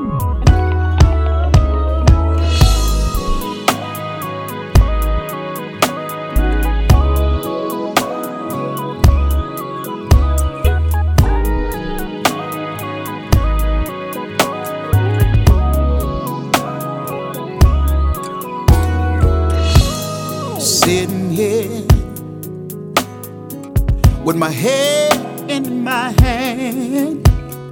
Sitting here with my head in my hand,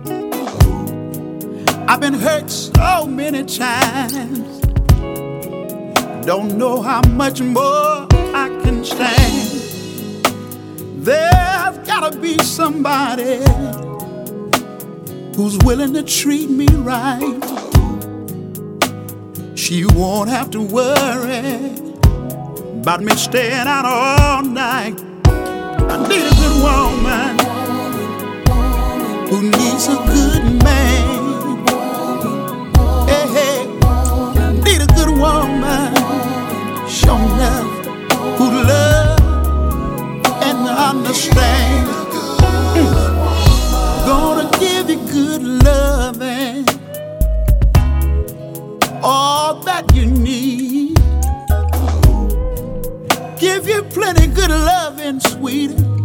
I've been hurt so many times, don't know how much more I can stand. There's gotta be somebody who's willing to treat me right. She won't have to worry about me staying out all night. I need a good woman who needs a good man. Hey, hey, need a good woman, show enough, who love and understand. Gonna give you good loving, all that you need. Give you plenty good loving, sweetie.